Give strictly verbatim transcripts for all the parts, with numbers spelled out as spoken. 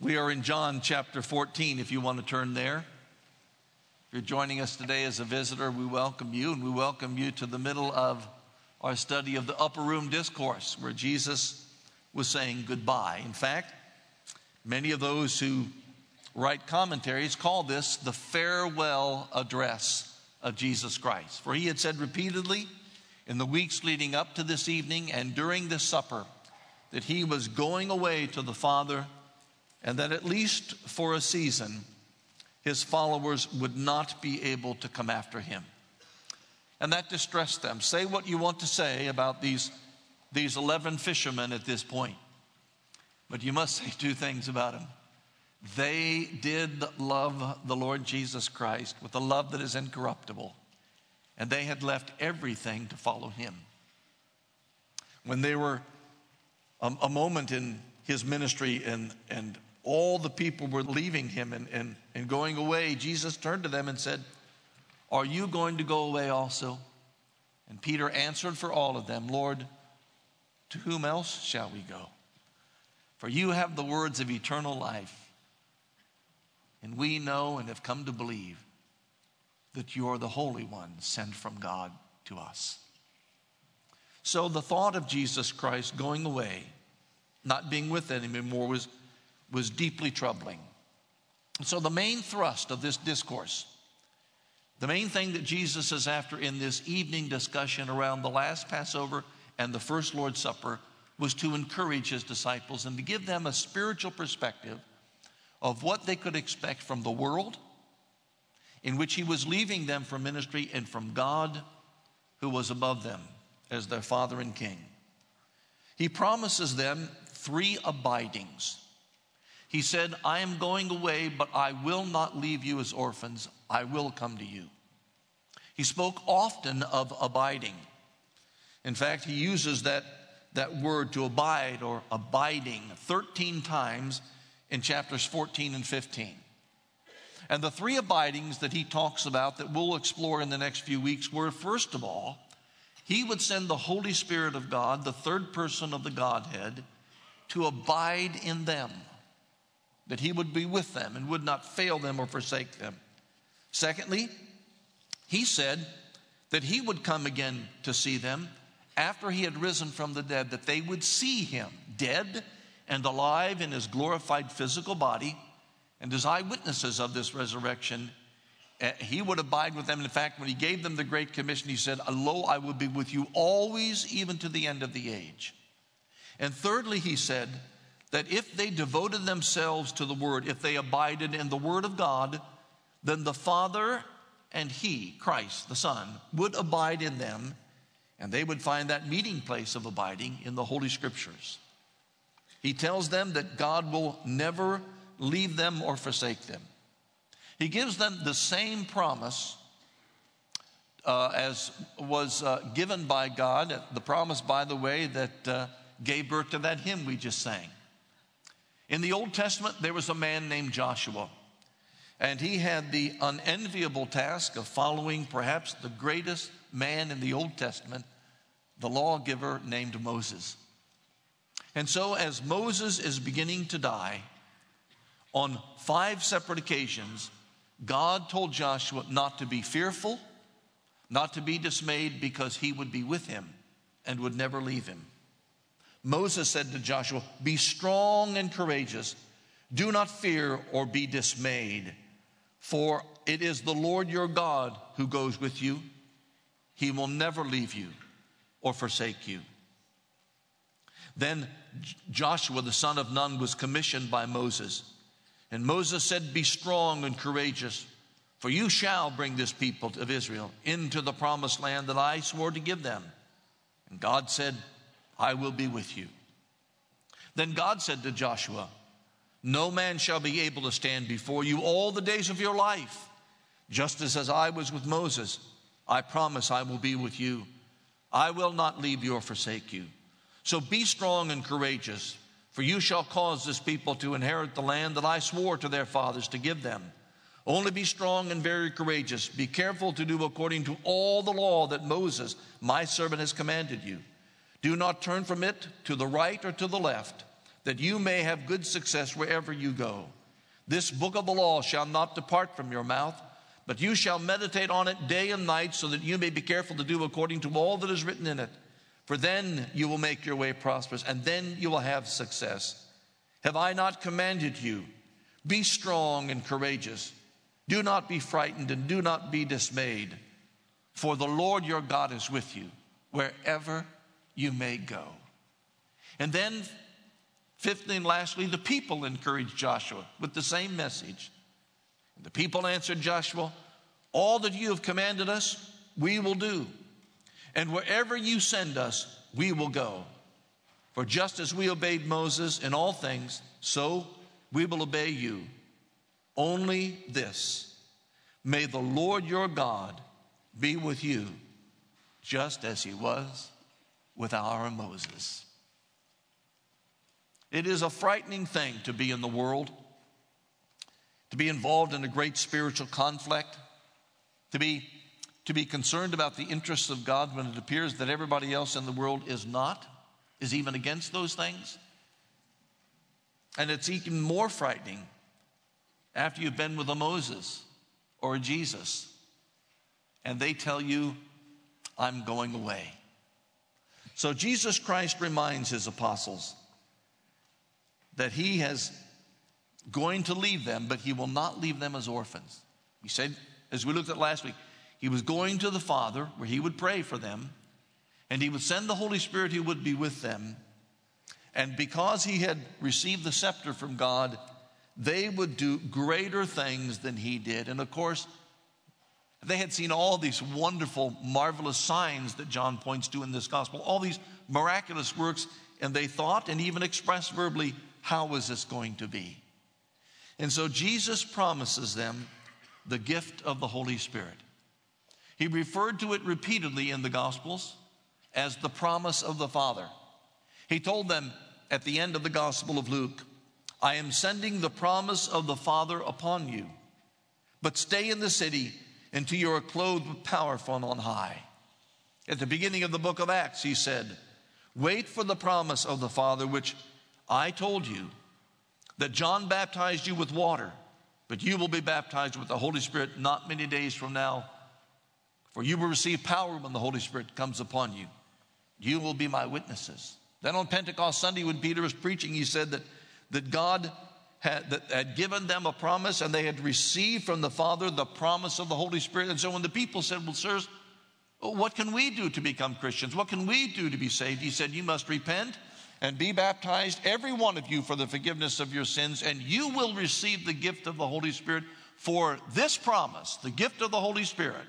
We are in John chapter fourteen, if you want to turn there. If you're joining us today as a visitor, we welcome you, and we welcome you to the middle of our study of the Upper Room Discourse, where Jesus was saying goodbye. In fact, many of those who write commentaries call this the farewell address of Jesus Christ. For he had said repeatedly in the weeks leading up to this evening and during this supper that he was going away to the Father, and that at least for a season, his followers would not be able to come after him. And that distressed them. Say what you want to say about these, these eleven fishermen at this point, but you must say two things about them. They did love the Lord Jesus Christ with a love that is incorruptible, and they had left everything to follow him. When they were a, a moment in his ministry and, and all the people were leaving him and, and, and going away, Jesus turned to them and said, "Are you going to go away also?" And Peter answered for all of them, "Lord, to whom else shall we go? For you have the words of eternal life, and we know and have come to believe that you are the Holy One sent from God to us." So the thought of Jesus Christ going away, not being with them anymore, was, was deeply troubling. So the main thrust of this discourse, the main thing that Jesus is after in this evening discussion around the last Passover and the first Lord's Supper, was to encourage his disciples and to give them a spiritual perspective of what they could expect from the world in which he was leaving them for ministry, and from God who was above them as their Father and King. He promises them three abidings. He said, "I am going away, but I will not leave you as orphans. I will come to you." He spoke often of abiding. In fact, he uses that, that word to abide or abiding thirteen times in chapters fourteen and fifteen. And the three abidings that he talks about that we'll explore in the next few weeks were, first of all, he would send the Holy Spirit of God, the third person of the Godhead, to abide in them, that he would be with them and would not fail them or forsake them. Secondly, he said that he would come again to see them after he had risen from the dead, that they would see him dead and alive in his glorified physical body, and as eyewitnesses of this resurrection, he would abide with them. In fact, when he gave them the Great Commission, he said, "Lo, I will be with you always, even to the end of the age." And thirdly, he said that if they devoted themselves to the Word, if they abided in the Word of God, then the Father and he, Christ, the Son, would abide in them, and they would find that meeting place of abiding in the Holy Scriptures. He tells them that God will never leave them or forsake them. He gives them the same promise uh, as was uh, given by God, the promise, by the way, that uh, gave birth to that hymn we just sang. In the Old Testament, there was a man named Joshua, and he had the unenviable task of following perhaps the greatest man in the Old Testament, the lawgiver named Moses. And so as Moses is beginning to die, on five separate occasions, God told Joshua not to be fearful, not to be dismayed, because he would be with him and would never leave him. Moses said to Joshua, "Be strong and courageous. Do not fear or be dismayed, for it is the Lord your God who goes with you. He will never leave you or forsake you." Then Joshua, the son of Nun, was commissioned by Moses. And Moses said, "Be strong and courageous, for you shall bring this people of Israel into the promised land that I swore to give them." And God said, "I will be with you." Then God said to Joshua, "No man shall be able to stand before you all the days of your life. Just as, as I was with Moses, I promise I will be with you. I will not leave you or forsake you. So be strong and courageous, for you shall cause this people to inherit the land that I swore to their fathers to give them. Only be strong and very courageous. Be careful to do according to all the law that Moses, my servant, has commanded you. Do not turn from it to the right or to the left, that you may have good success wherever you go. This book of the law shall not depart from your mouth, but you shall meditate on it day and night, so that you may be careful to do according to all that is written in it. For then you will make your way prosperous, and then you will have success. Have I not commanded you? Be strong and courageous. Do not be frightened and do not be dismayed, for the Lord your God is with you wherever you may go. And then, fifthly and lastly, the people encouraged Joshua with the same message. The people answered Joshua, all that you have commanded us, we will do. And wherever you send us, we will go. For just as we obeyed Moses in all things, so we will obey you. Only this, may the Lord your God be with you, just as he was with our Moses. It is a frightening thing to be in the world, to be involved in a great spiritual conflict, to be, to be concerned about the interests of God when it appears that everybody else in the world is not, is even against those things. And it's even more frightening after you've been with a Moses or a Jesus, and they tell you, I'm going away. So Jesus Christ reminds his apostles that he is going to leave them, but he will not leave them as orphans. He said, as we looked at last week, he was going to the Father where he would pray for them, and he would send the Holy Spirit who would be with them. And because he had received the scepter from God, they would do greater things than he did. And of course, they had seen all these wonderful, marvelous signs that John points to in this gospel, all these miraculous works, and they thought and even expressed verbally, how was this going to be? And so Jesus promises them the gift of the Holy Spirit. He referred to it repeatedly in the Gospels as the promise of the Father. He told them at the end of the Gospel of Luke, I am sending the promise of the Father upon you, but stay in the city until you are clothed with power from on high. At the beginning of the book of Acts, he said, wait for the promise of the Father, which I told you, that John baptized you with water, but you will be baptized with the Holy Spirit not many days from now. For you will receive power when the Holy Spirit comes upon you. You will be my witnesses. Then on Pentecost Sunday, when Peter was preaching, he said that, that God had, that had given them a promise, and they had received from the Father the promise of the Holy Spirit. And so when the people said, well, sirs, what can we do to become Christians? What can we do to be saved? He said, you must repent and be baptized, every one of you, for the forgiveness of your sins, and you will receive the gift of the Holy Spirit. For this promise, the gift of the Holy Spirit,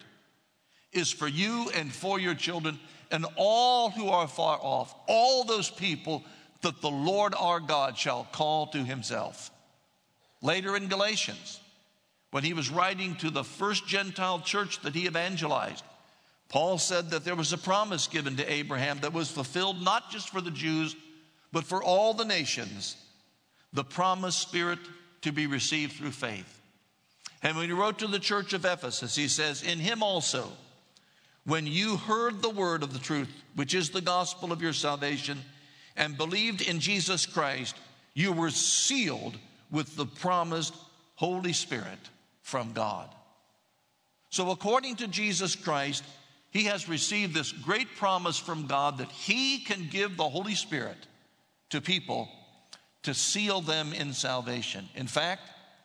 is for you and for your children and all who are far off, all those people that the Lord our God shall call to himself. Later in Galatians, when he was writing to the first Gentile church that he evangelized, Paul said that there was a promise given to Abraham that was fulfilled not just for the Jews, but for all the nations, the promised Spirit to be received through faith. And when he wrote to the church of Ephesus, he says, in him also, when you heard the word of the truth, which is the gospel of your salvation, and believed in Jesus Christ, you were sealed with the promised Holy Spirit from God. So according to Jesus Christ, he has received this great promise from God that he can give the Holy Spirit to people to seal them in salvation. In fact,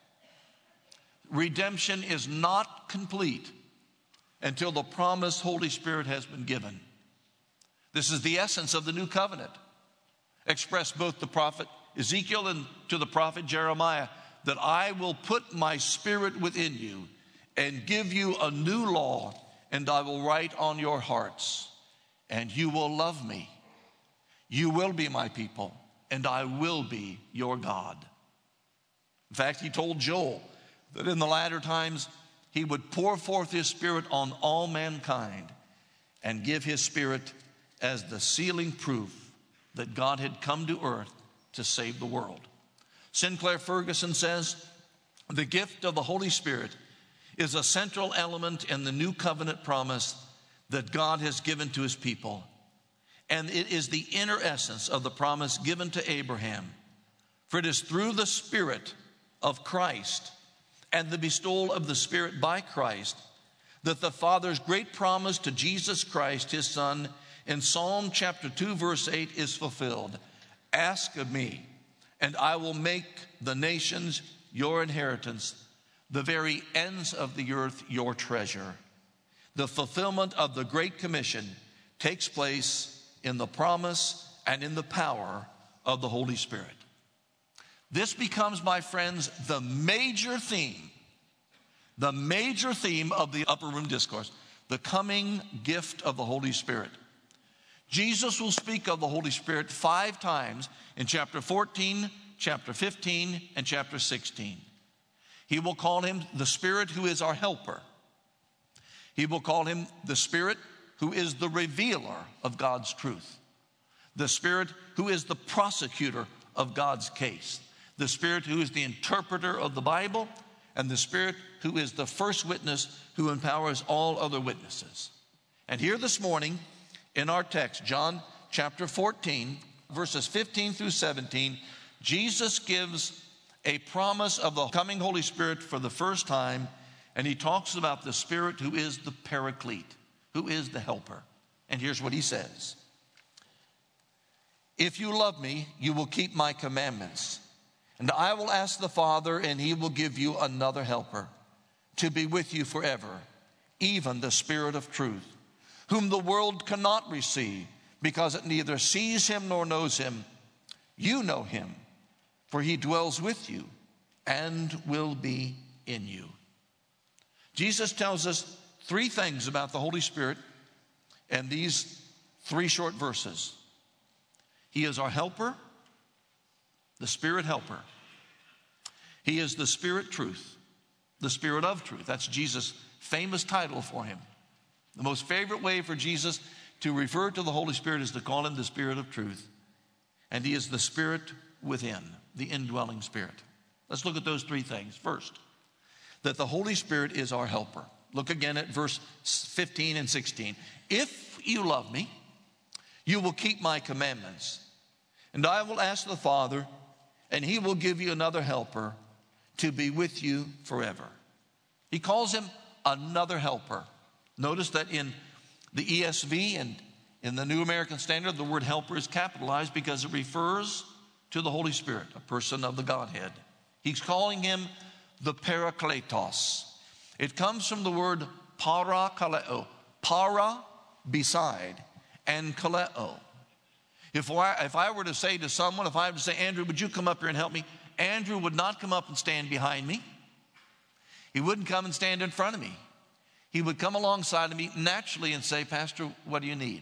redemption is not complete until the promised Holy Spirit has been given. This is the essence of the new covenant, expressed both the prophet Ezekiel and to the prophet Jeremiah, that I will put my Spirit within you and give you a new law, and I will write on your hearts, and you will love me. You will be my people, and I will be your God. In fact, he told Joel that in the latter times he would pour forth his Spirit on all mankind and give his Spirit as the sealing proof that God had come to earth to save the world. Sinclair Ferguson says, the gift of the Holy Spirit is a central element in the new covenant promise that God has given to his people. And it is the inner essence of the promise given to Abraham For it is through the Spirit of Christ and the bestowal of the Spirit by Christ that the Father's great promise to Jesus Christ, his Son, in Psalm chapter two, verse eight is fulfilled. Ask of me, and I will make the nations your inheritance, the very ends of the earth your treasure. The fulfillment of the Great Commission takes place in the promise and in the power of the Holy Spirit. This becomes, my friends, the major theme, the major theme of the Upper Room Discourse, the coming gift of the Holy Spirit. Jesus will speak of the Holy Spirit five times in chapter fourteen, chapter fifteen, and chapter sixteen. He will call him the Spirit who is our helper. He will call him the Spirit who is the revealer of God's truth. The Spirit who is the prosecutor of God's case. The Spirit who is the interpreter of the Bible. And the Spirit who is the first witness who empowers all other witnesses. And here this morning in our text, John chapter fourteen, verses fifteen through seventeen, Jesus gives a promise of the coming Holy Spirit for the first time, and he talks about the Spirit who is the Paraclete, who is the helper. And here's what he says. If you love me, you will keep my commandments. And I will ask the Father, and he will give you another helper to be with you forever, even the Spirit of truth, whom the world cannot receive because it neither sees him nor knows him. You know him, for he dwells with you and will be in you. Jesus tells us three things about the Holy Spirit in these three short verses. He is our helper, the Spirit helper. He is the Spirit truth, the Spirit of truth. That's Jesus' famous title for him. The most favorite way for Jesus to refer to the Holy Spirit is to call him the Spirit of truth. And he is the Spirit within, the indwelling Spirit. Let's look at those three things. First, that the Holy Spirit is our helper. Look again at verse fifteen and sixteen. If you love me, you will keep my commandments. And I will ask the Father, and he will give you another helper to be with you forever. He calls him another helper. Notice that in the E S V and in the New American Standard, the word helper is capitalized because it refers to the Holy Spirit, a person of the Godhead. He's calling him the Parakletos. It comes from the word parakaleo. Para, beside, and kaleo. If I, if I were to say to someone, if I were to say, Andrew, would you come up here and help me? Andrew would not come up and stand behind me. He wouldn't come and stand in front of me. He would come alongside of me naturally and say, Pastor, what do you need?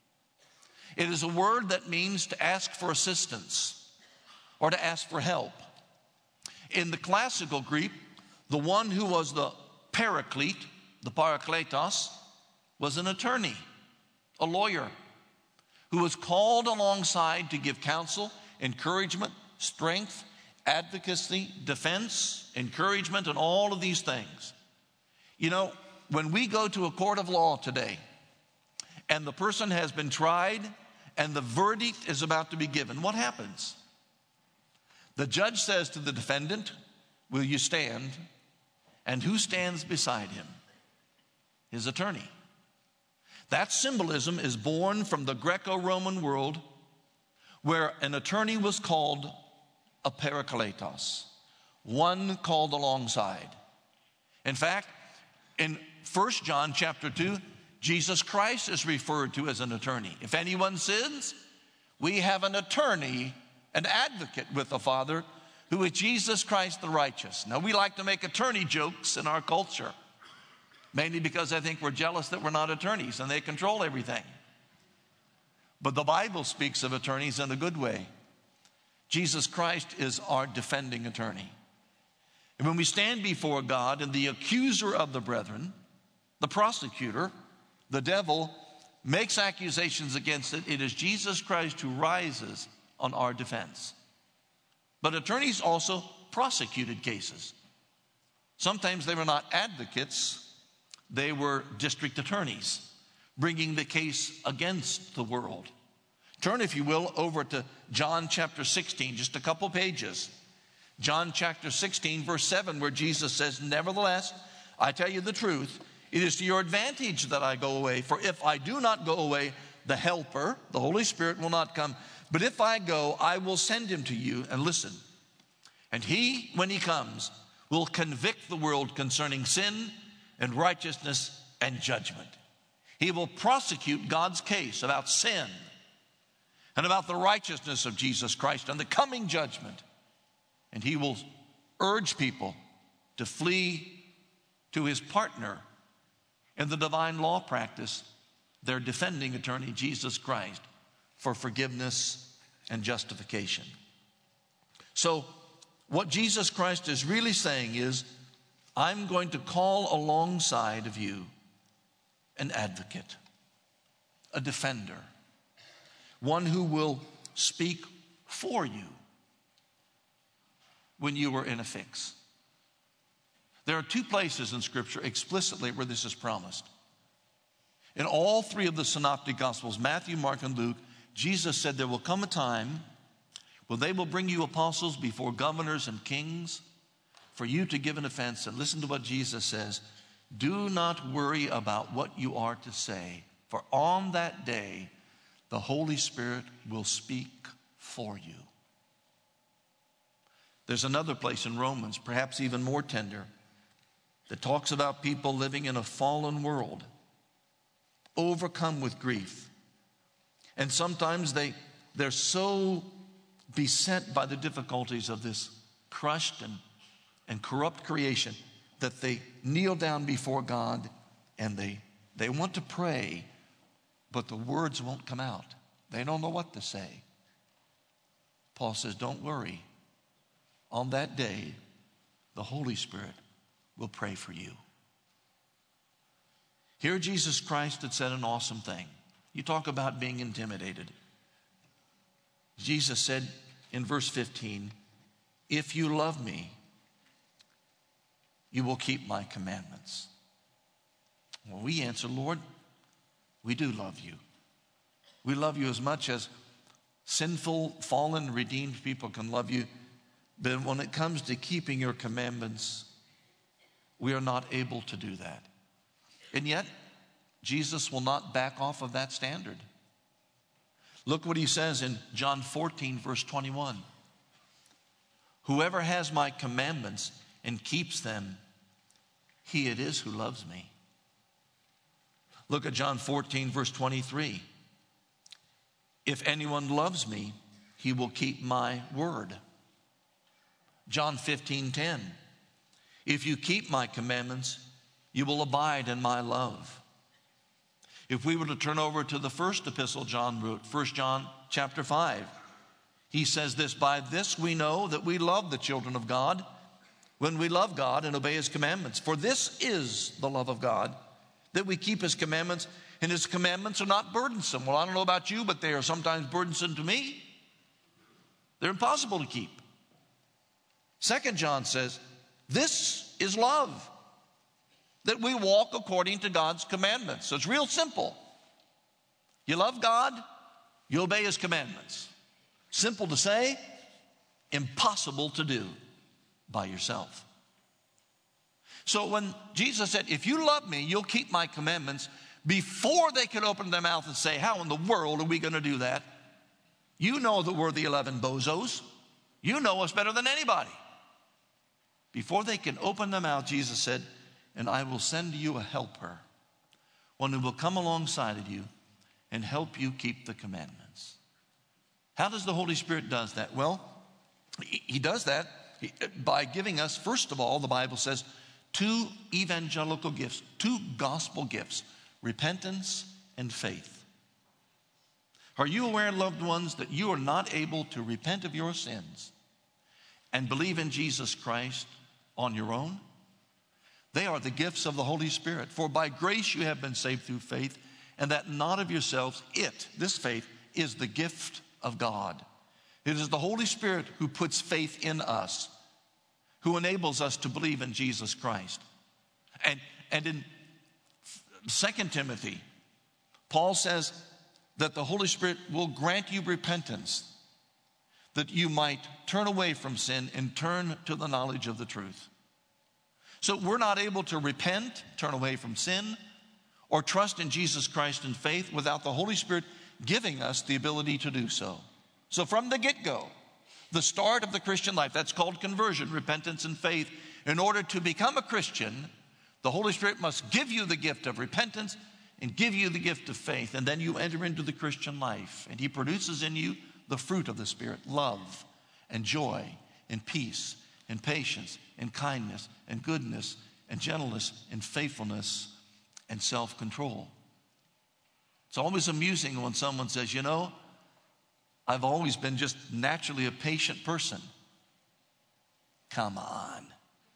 It is a word that means to ask for assistance or to ask for help. In the classical Greek, the one who was the paraclete, the parakletos, was an attorney, a lawyer, who was called alongside to give counsel, encouragement, strength, advocacy, defense, encouragement, and all of these things. You know, when we go to a court of law today, and the person has been tried, and the verdict is about to be given, what happens? The judge says to the defendant, will you stand? And who stands beside him? His attorney. That symbolism is born from the Greco-Roman world, where an attorney was called a parakletos, one called alongside. In fact, in First John chapter two, Jesus Christ is referred to as an attorney. If anyone sins, we have an attorney, an advocate with the Father, who is Jesus Christ the righteous. Now, we like to make attorney jokes in our culture, mainly because I think we're jealous that we're not attorneys and they control everything. But the Bible speaks of attorneys in a good way. Jesus Christ is our defending attorney. And when we stand before God and the accuser of the brethren, the prosecutor, the devil, makes accusations against it, it is Jesus Christ who rises on our defense. But attorneys also prosecuted cases. Sometimes they were not advocates, they were district attorneys, bringing the case against the world, Turn, if you will, over to John chapter sixteen, just a couple pages. John chapter sixteen, verse seven, where Jesus says, "Nevertheless, I tell you the truth, it is to your advantage that I go away. For if I do not go away, the Helper, the Holy Spirit, will not come. But if I go, I will send him to you." And listen, "And he, when he comes, will convict the world concerning sin and righteousness and judgment." He will prosecute God's case about sin and about the righteousness of Jesus Christ and the coming judgment. And he will urge people to flee to his partner in the divine law practice, their defending attorney, Jesus Christ, for forgiveness and justification. So what Jesus Christ is really saying is, I'm going to call alongside of you an advocate, a defender, one who will speak for you when you are in a fix. There are two places in Scripture explicitly where this is promised. In all three of the synoptic gospels, Matthew, Mark, and Luke, Jesus said there will come a time when they will bring you apostles before governors and kings for you to give an offense. And listen to what Jesus says: "Do not worry about what you are to say, for on that day the Holy Spirit will speak for you." There's another place in Romans, perhaps even more tender, that talks about people living in a fallen world, overcome with grief. And sometimes they, they're so beset by the difficulties of this crushed and, and corrupt creation that they kneel down before God and they, they want to pray, but the words won't come out. They don't know what to say. Paul says, don't worry. On that day, the Holy Spirit will pray for you. Here Jesus Christ had said an awesome thing. You talk about being intimidated. Jesus said in verse fifteen, "If you love me, you will keep my commandments." Well, we answer, Lord, we do love you. We love you as much as sinful, fallen, redeemed people can love you. But when it comes to keeping your commandments, we are not able to do that. And yet, Jesus will not back off of that standard. Look what he says in John fourteen, verse twenty-one. "Whoever has my commandments and keeps them, he it is who loves me." Look at John fourteen, verse twenty-three. "If anyone loves me, he will keep my word." John fifteen, ten. "If you keep my commandments, you will abide in my love." If we were to turn over to the first epistle John wrote, First John chapter five, he says this: "By this we know that we love the children of God, when we love God and obey his commandments. For this is the love of God, that we keep his commandments, and his commandments are not burdensome." Well, I don't know about you, but they are sometimes burdensome to me. They're impossible to keep. Second John says, this is love, that we walk according to God's commandments. So it's real simple. You love God, you obey his commandments. Simple to say, impossible to do by yourself. So when Jesus said, if you love me, you'll keep my commandments, before they could open their mouth and say, how in the world are we going to do that? You know that we're the eleven bozos. You know us better than anybody. Before they can open their mouth, Jesus said, and I will send you a helper, one who will come alongside of you and help you keep the commandments. How does the Holy Spirit does that? Well, he does that by giving us, first of all, the Bible says, two evangelical gifts, two gospel gifts, repentance and faith. Are you aware, loved ones, that you are not able to repent of your sins and believe in Jesus Christ on your own? They are the gifts of the Holy Spirit. For by grace you have been saved through faith, and that not of yourselves. It, this faith, is the gift of God. It is the Holy Spirit who puts faith in us, who enables us to believe in Jesus Christ. And, and in Second Timothy, Paul says, that the Holy Spirit will grant you repentance, that you might turn away from sin and turn to the knowledge of the truth. So we're not able to repent, turn away from sin, or trust in Jesus Christ in faith without the Holy Spirit giving us the ability to do so. So from the get-go, the start of the Christian life, that's called conversion, repentance and faith. In order to become a Christian, the Holy Spirit must give you the gift of repentance and give you the gift of faith, and then you enter into the Christian life, and he produces in you the fruit of the Spirit, love and joy and peace and patience and kindness and goodness and gentleness and faithfulness and self-control. It's always amusing when someone says, you know, I've always been just naturally a patient person. Come on.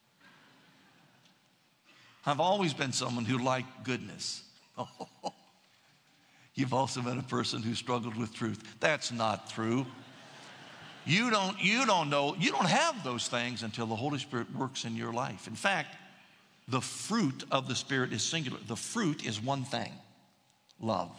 I've always been someone who liked goodness. Oh, you've also been a person who struggled with truth. That's not true. You don't, you don't know, you don't have those things until the Holy Spirit works in your life. In fact, the fruit of the Spirit is singular. The fruit is one thing, love.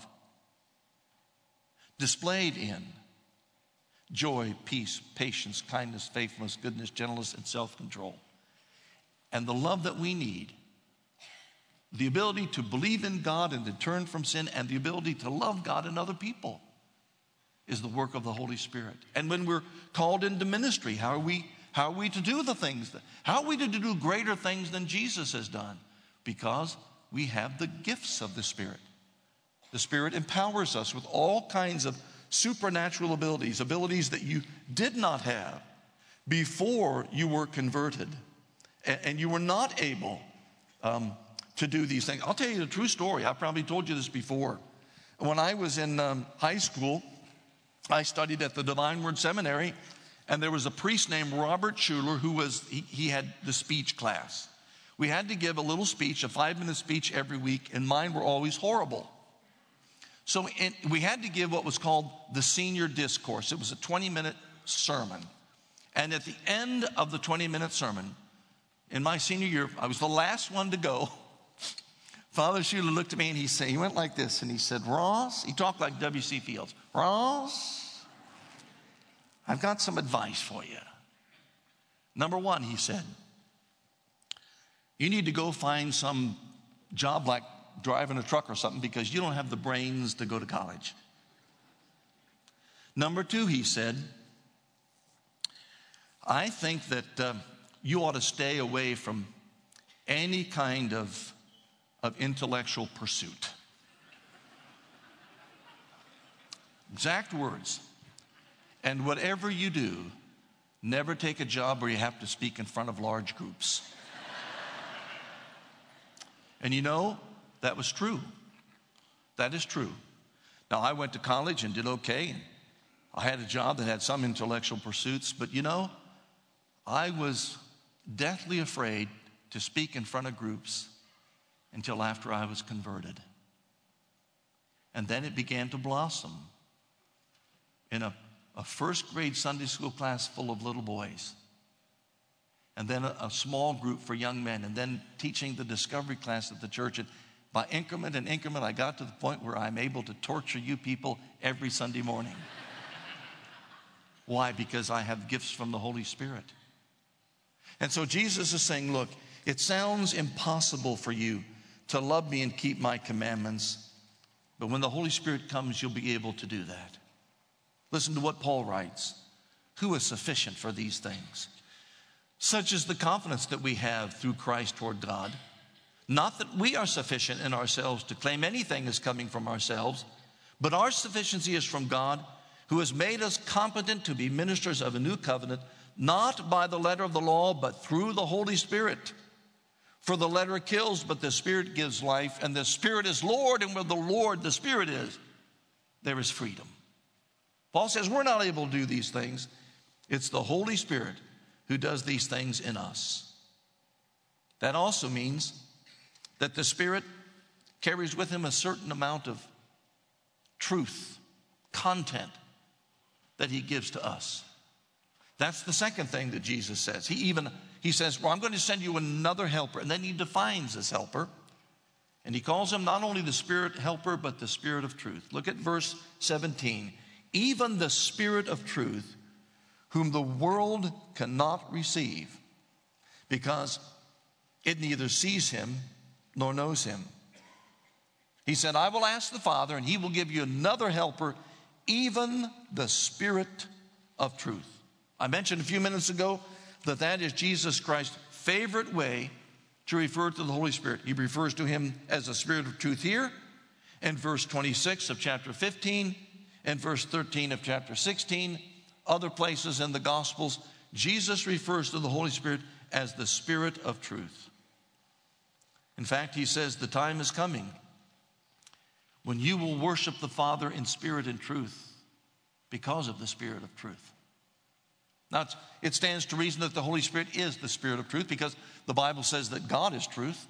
Displayed in joy, peace, patience, kindness, faithfulness, goodness, gentleness, and self-control. And the love that we need, the ability to believe in God and to turn from sin, and the ability to love God and other people, is the work of the Holy Spirit. And when we're called into ministry, how are we, how are we to do the things? That, how are we to do greater things than Jesus has done? Because we have the gifts of the Spirit. The Spirit empowers us with all kinds of supernatural abilities, abilities that you did not have before you were converted, and, and you were not able um, to do these things. I'll tell you a true story. I've probably told you this before. When I was in um, high school, I studied at the Divine Word Seminary, and there was a priest named Robert Schuller who was, he, he had the speech class. We had to give a little speech, a five-minute speech every week, and mine were always horrible. So in, we had to give what was called the senior discourse. It was a twenty-minute sermon. And at the end of the twenty-minute sermon, in my senior year, I was the last one to go. Father Schuller looked at me and he said, he went like this, and he said, Ross, he talked like W C Fields, Ross, I've got some advice for you. Number one, he said, you need to go find some job like driving a truck or something, because you don't have the brains to go to college. Number two, he said, I think that uh, you ought to stay away from any kind of, of intellectual pursuit. Exact words. And whatever you do, never take a job where you have to speak in front of large groups. And you know, that was true. That is true. Now, I went to college and did okay. And I had a job that had some intellectual pursuits, but you know, I was deathly afraid to speak in front of groups until after I was converted. And then it began to blossom in a, a first grade Sunday school class full of little boys. And then a, a small group for young men, and then teaching the discovery class at the church. And by increment and increment, I got to the point where I'm able to torture you people every Sunday morning. Why? Because I have gifts from the Holy Spirit. And so Jesus is saying, look, it sounds impossible for you to love me and keep my commandments, but when the Holy Spirit comes, you'll be able to do that. Listen to what Paul writes. Who is sufficient for these things? Such is the confidence that we have through Christ toward God. Not that we are sufficient in ourselves to claim anything is coming from ourselves, but our sufficiency is from God, who has made us competent to be ministers of a new covenant, not by the letter of the law, but through the Holy Spirit. For the letter kills, but the Spirit gives life, and the Spirit is Lord, and where the Lord, the Spirit is, there is freedom. Paul says we're not able to do these things. It's the Holy Spirit who does these things in us. That also means that the Spirit carries with him a certain amount of truth, content that he gives to us. That's the second thing that Jesus says. He even, he says, well, I'm going to send you another helper. And then he defines this helper. And he calls him not only the Spirit helper, but the Spirit of truth. Look at verse seventeen. Even the Spirit of truth, whom the world cannot receive, because it neither sees him nor knows him. He said, I will ask the Father, and he will give you another helper, even the Spirit of truth. I mentioned a few minutes ago that that is Jesus Christ's favorite way to refer to the Holy Spirit. He refers to him as the Spirit of truth here, in verse twenty-six of chapter fifteen, and verse thirteen of chapter sixteen. Other places in the Gospels, Jesus refers to the Holy Spirit as the Spirit of truth. In fact, he says the time is coming when you will worship the Father in spirit and truth because of the Spirit of truth. Now, it's, it stands to reason that the Holy Spirit is the Spirit of truth, because the Bible says that God is truth.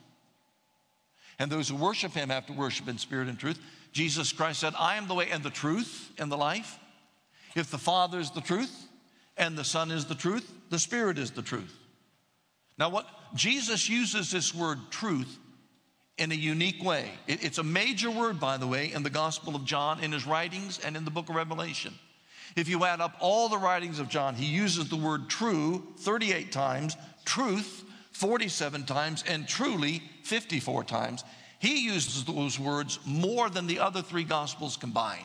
And those who worship him have to worship in spirit and truth. Jesus Christ said, I am the way and the truth and the life. If the Father is the truth and the Son is the truth, the Spirit is the truth. Now, what Jesus uses this word truth in a unique way. It, it's a major word, by the way, in the Gospel of John, in his writings, and in the book of Revelation. If you add up all the writings of John, he uses the word true thirty-eight times, truth forty-seven times, and truly fifty-four times. He uses those words more than the other three Gospels combined.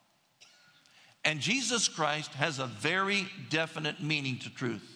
And Jesus Christ has a very definite meaning to truth.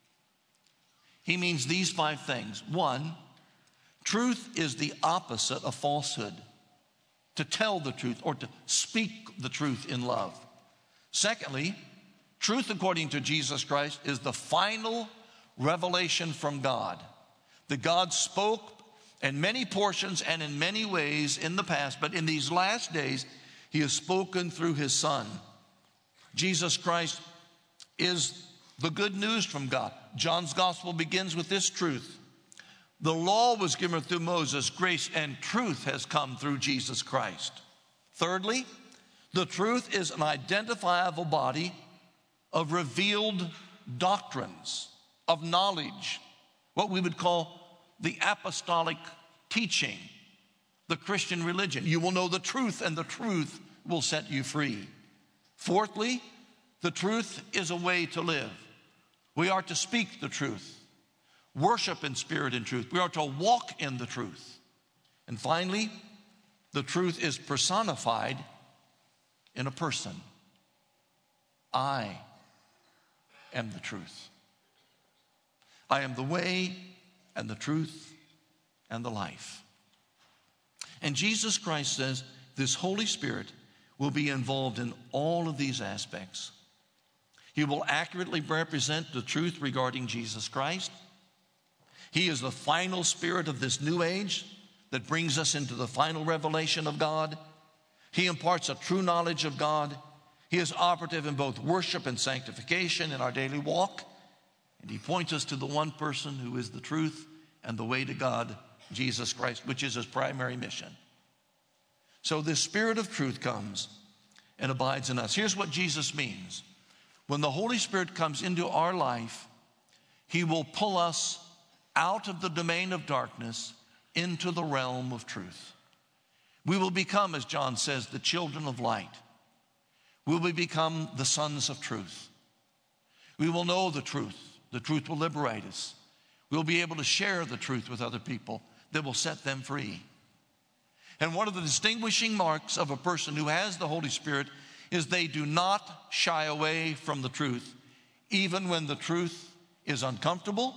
He means these five things. One, truth is the opposite of falsehood. To tell the truth or to speak the truth in love. Secondly, truth according to Jesus Christ is the final revelation from God. That God spoke in many portions and in many ways in the past, but in these last days, he has spoken through his Son. Jesus Christ is the good news from God. John's gospel begins with this truth. The law was given through Moses. Grace and truth has come through Jesus Christ. Thirdly, the truth is an identifiable body of revealed doctrines, of knowledge, what we would call the apostolic teaching, the Christian religion. You will know the truth, and the truth will set you free. Fourthly, the truth is a way to live. We are to speak the truth, worship in spirit and truth. We are to walk in the truth. And finally, the truth is personified in a person. I am the truth. I am the way and the truth and the life. And Jesus Christ says this Holy Spirit will be involved in all of these aspects. He will accurately represent the truth regarding Jesus Christ. He is the final Spirit of this new age that brings us into the final revelation of God. He imparts a true knowledge of God. He is operative in both worship and sanctification in our daily walk. And he points us to the one person who is the truth and the way to God, Jesus Christ, which is his primary mission. So this Spirit of truth comes and abides in us. Here's what Jesus means. When the Holy Spirit comes into our life, he will pull us out of the domain of darkness into the realm of truth. We will become, as John says, the children of light. We will become the sons of truth. We will know the truth. The truth will liberate us. We'll be able to share the truth with other people that will set them free. And one of the distinguishing marks of a person who has the Holy Spirit is they do not shy away from the truth, even when the truth is uncomfortable,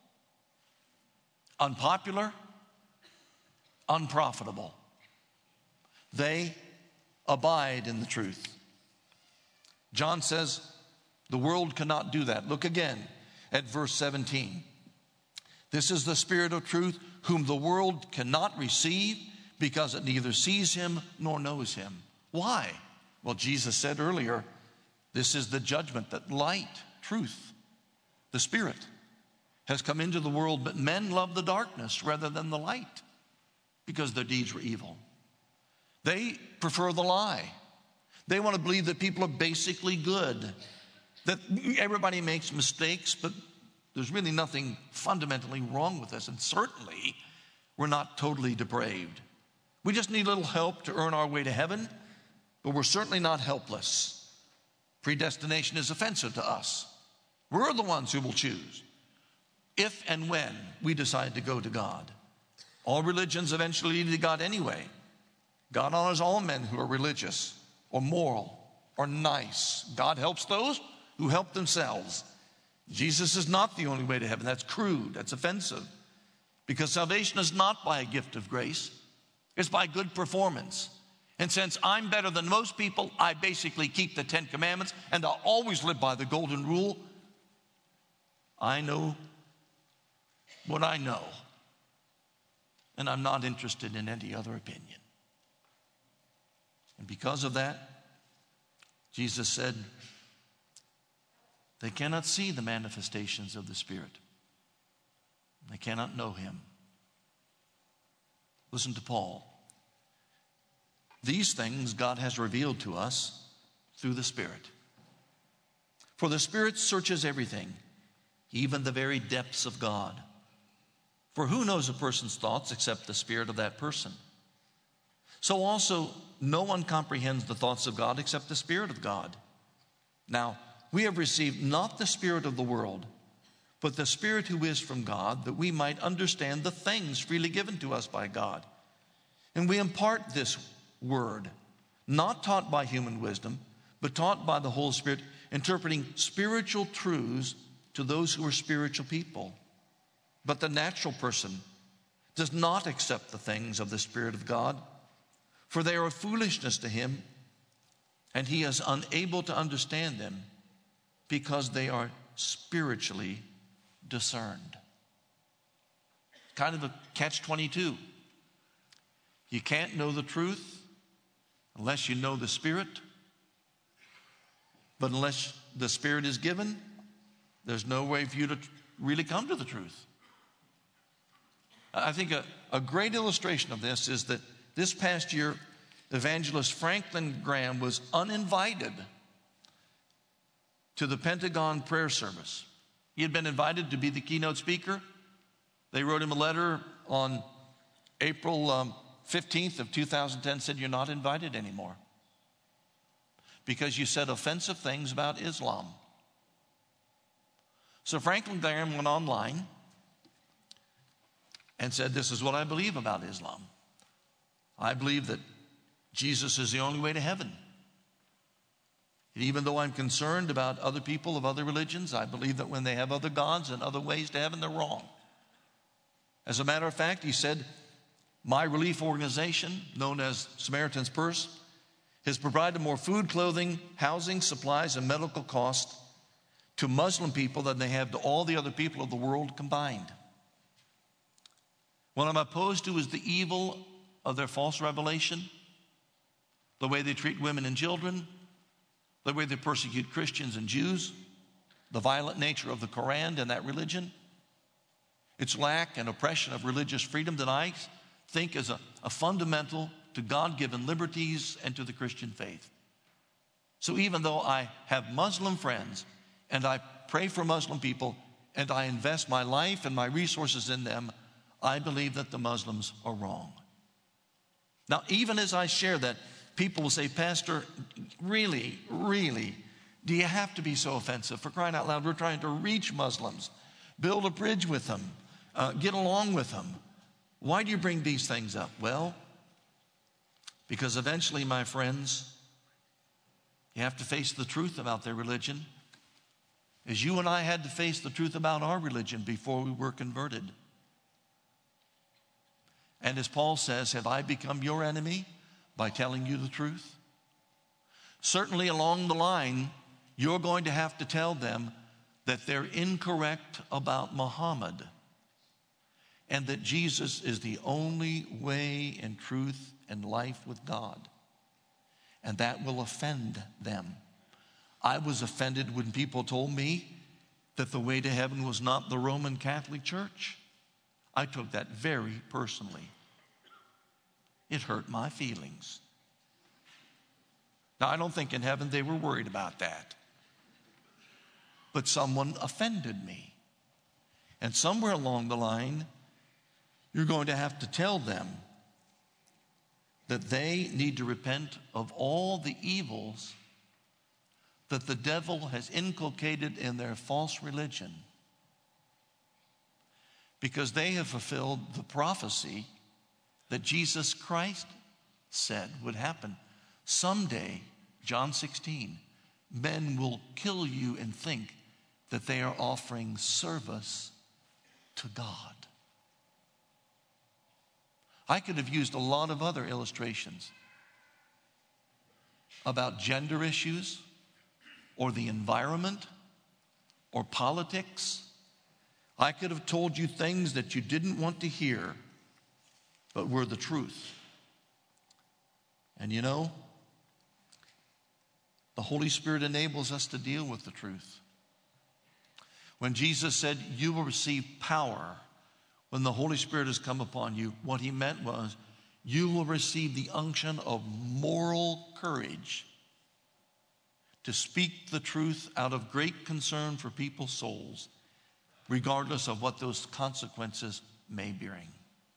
unpopular, unprofitable. They abide in the truth. John says the world cannot do that. Look again at verse seventeen. This is the Spirit of truth, whom the world cannot receive because it neither sees him nor knows him. Why? Well, Jesus said earlier, this is the judgment that light, truth, the Spirit, has come into the world, but men love the darkness rather than the light because their deeds were evil. They prefer the lie. They want to believe that people are basically good, that everybody makes mistakes, but there's really nothing fundamentally wrong with us, and certainly we're not totally depraved. We just need a little help to earn our way to heaven, but we're certainly not helpless. Predestination is offensive to us. We're the ones who will choose if and when we decide to go to God. All religions eventually lead to God anyway. God honors all men who are religious or moral or nice. God helps those who help themselves. Jesus is not the only way to heaven. That's crude. That's offensive. Because salvation is not by a gift of grace. It's by good performance. And since I'm better than most people, I basically keep the Ten Commandments, and I'll always live by the golden rule. I know what I know, and I'm not interested in any other opinion. And because of that, Jesus said, they cannot see the manifestations of the Spirit. They cannot know him. Listen to Paul. These things God has revealed to us through the Spirit. For the Spirit searches everything, even the very depths of God. For who knows a person's thoughts except the spirit of that person? So also, no one comprehends the thoughts of God except the Spirit of God. Now, we have received not the spirit of the world, but the Spirit who is from God, that we might understand the things freely given to us by God. And we impart this word, not taught by human wisdom, but taught by the Holy Spirit, interpreting spiritual truths to those who are spiritual people. But the natural person does not accept the things of the Spirit of God, for they are foolishness to him, and he is unable to understand them because they are spiritually discerned. Kind of a catch twenty-two. You can't know the truth unless you know the Spirit, but unless the Spirit is given, there's no way for you to really come to the truth. I think a, a great illustration of this is that this past year, evangelist Franklin Graham was uninvited to the Pentagon prayer service. He had been invited to be the keynote speaker. They wrote him a letter on April um, fifteenth of two thousand ten, said, you're not invited anymore because you said offensive things about Islam. So Franklin Graham went online and said, this is what I believe about Islam. I believe that Jesus is the only way to heaven. And even though I'm concerned about other people of other religions, I believe that when they have other gods and other ways to heaven, they're wrong. As a matter of fact, he said, my relief organization, known as Samaritan's Purse, has provided more food, clothing, housing, supplies, and medical costs to Muslim people than they have to all the other people of the world combined. What I'm opposed to is the evil of their false revelation, the way they treat women and children, the way they persecute Christians and Jews, the violent nature of the Quran and that religion, its lack and oppression of religious freedom that I think is a, a fundamental to God-given liberties and to the Christian faith. So even though I have Muslim friends and I pray for Muslim people and I invest my life and my resources in them, I believe that the Muslims are wrong. Now, even as I share that, people will say, Pastor, really, really, do you have to be so offensive? For crying out loud, we're trying to reach Muslims, build a bridge with them, uh, get along with them. Why do you bring these things up? Well, because eventually, my friends, you have to face the truth about their religion, as you and I had to face the truth about our religion before we were converted. And as Paul says, have I become your enemy by telling you the truth? Certainly along the line, you're going to have to tell them that they're incorrect about Muhammad and that Jesus is the only way and truth and life with God. And that will offend them. I was offended when people told me that the way to heaven was not the Roman Catholic Church. I took that very personally. It hurt my feelings. Now, I don't think in heaven they were worried about that. But someone offended me. And somewhere along the line, you're going to have to tell them that they need to repent of all the evils that the devil has inculcated in their false religion, because they have fulfilled the prophecy that Jesus Christ said would happen. Someday, John sixteen, men will kill you and think that they are offering service to God. I could have used a lot of other illustrations about gender issues or the environment or politics. I could have told you things that you didn't want to hear, but were the truth. And you know, the Holy Spirit enables us to deal with the truth. When Jesus said, you will receive power when the Holy Spirit has come upon you, what he meant was, you will receive the unction of moral courage to speak the truth out of great concern for people's souls, regardless of what those consequences may bring.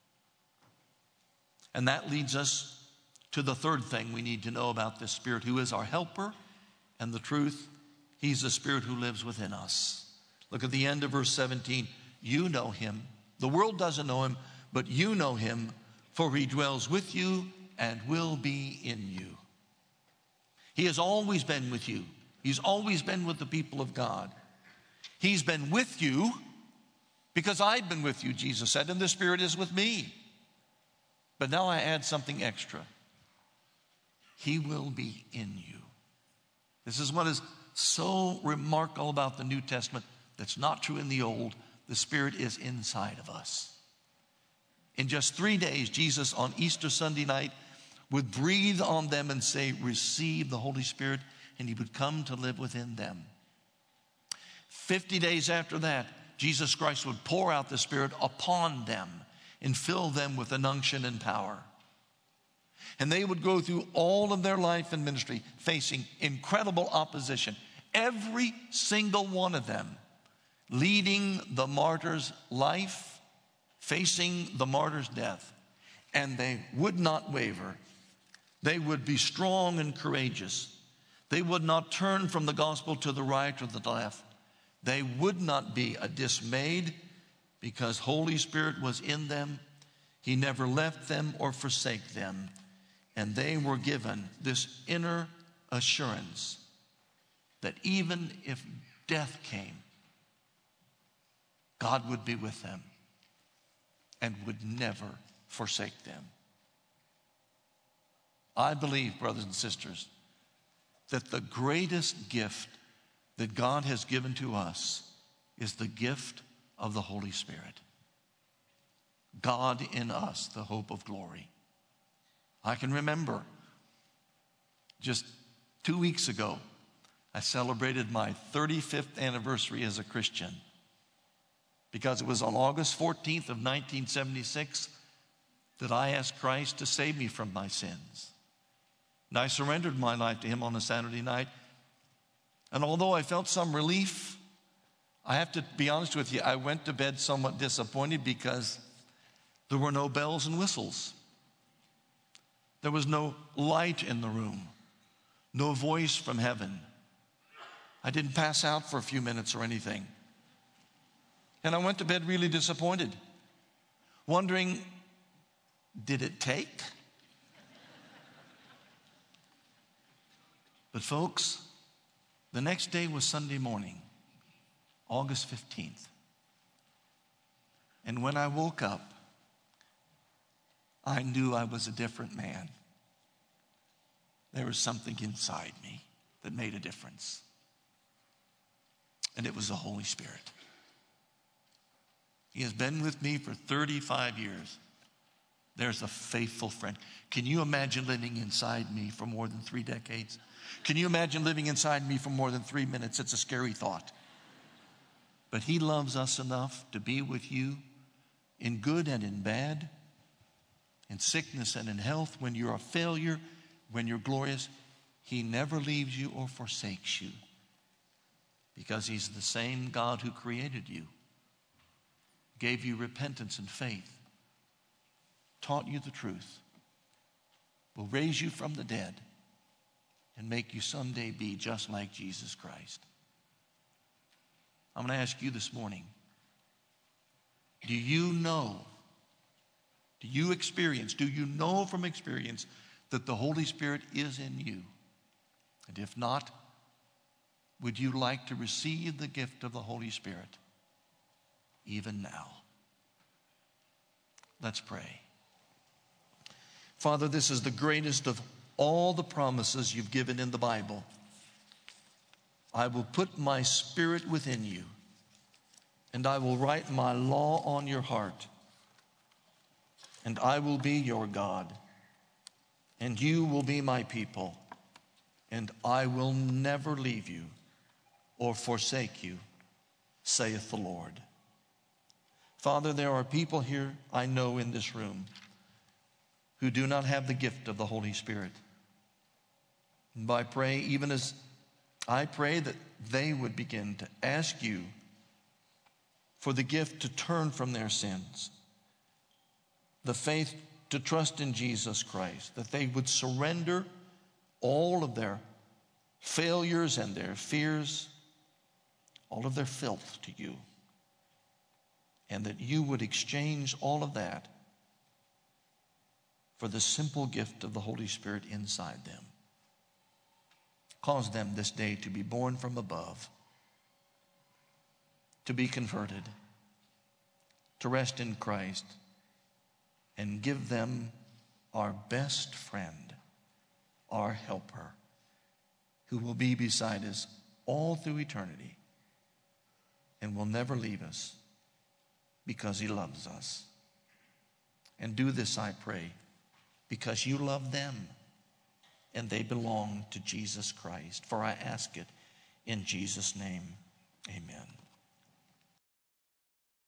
And that leads us to the third thing we need to know about this Spirit, who is our helper and the truth. He's the Spirit who lives within us. Look at the end of verse seventeen. You know him. The world doesn't know him, but you know him, for he dwells with you and will be in you. He has always been with you. He's always been with the people of God. He's been with you because I've been with you, Jesus said, and the Spirit is with me. But now I add something extra. He will be in you. This is what is so remarkable about the New Testament that's not true in the Old. The Spirit is inside of us. In just three days, Jesus on Easter Sunday night would breathe on them and say, receive the Holy Spirit, and he would come to live within them. Fifty days after that, Jesus Christ would pour out the Spirit upon them and fill them with an unction and power. And they would go through all of their life and ministry facing incredible opposition. Every single one of them leading the martyr's life, facing the martyr's death. And they would not waver. They would be strong and courageous. They would not turn from the gospel to the right or the left. They would not be dismayed because Holy Spirit was in them. He never left them or forsake them. And they were given this inner assurance that even if death came, God would be with them and would never forsake them. I believe, brothers and sisters, that the greatest gift that God has given to us is the gift of the Holy Spirit. God in us, the hope of glory. I can remember just two weeks ago, I celebrated my thirty-fifth anniversary as a Christian, because it was on August fourteenth of nineteen seventy-six that I asked Christ to save me from my sins. And I surrendered my life to him on a Saturday night. And although I felt some relief, I have to be honest with you, I went to bed somewhat disappointed because there were no bells and whistles. There was no light in the room, no voice from heaven. I didn't pass out for a few minutes or anything. And I went to bed really disappointed, wondering, did it take? But folks, the next day was Sunday morning, August fifteenth. And when I woke up, I knew I was a different man. There was something inside me that made a difference. And it was the Holy Spirit. He has been with me for thirty-five years. There's a faithful friend. Can you imagine living inside me for more than three decades? Can you imagine living inside me for more than three minutes? It's a scary thought. But he loves us enough to be with you in good and in bad, in sickness and in health, when you're a failure, when you're glorious. He never leaves you or forsakes you, because he's the same God who created you, gave you repentance and faith, taught you the truth, will raise you from the dead and make you someday be just like Jesus Christ. I'm going to ask you this morning, do you know, do you experience, do you know from experience that the Holy Spirit is in you? And if not, would you like to receive the gift of the Holy Spirit even now? Let's pray. Father, this is the greatest of all the promises you've given in the Bible. I will put my spirit within you, and I will write my law on your heart, and I will be your God, and you will be my people, and I will never leave you or forsake you, saith the Lord. Father, there are people here I know in this room who do not have the gift of the Holy Spirit. And I pray, even as I pray that they would begin to ask you for the gift to turn from their sins, the faith to trust in Jesus Christ, that they would surrender all of their failures and their fears, all of their filth to you, and that you would exchange all of that for the simple gift of the Holy Spirit inside them. Cause them this day to be born from above, to be converted, to rest in Christ, and give them our best friend, our helper, who will be beside us all through eternity and will never leave us because he loves us. And do this, I pray, because you love them and they belong to Jesus Christ. For I ask it in Jesus' name, amen.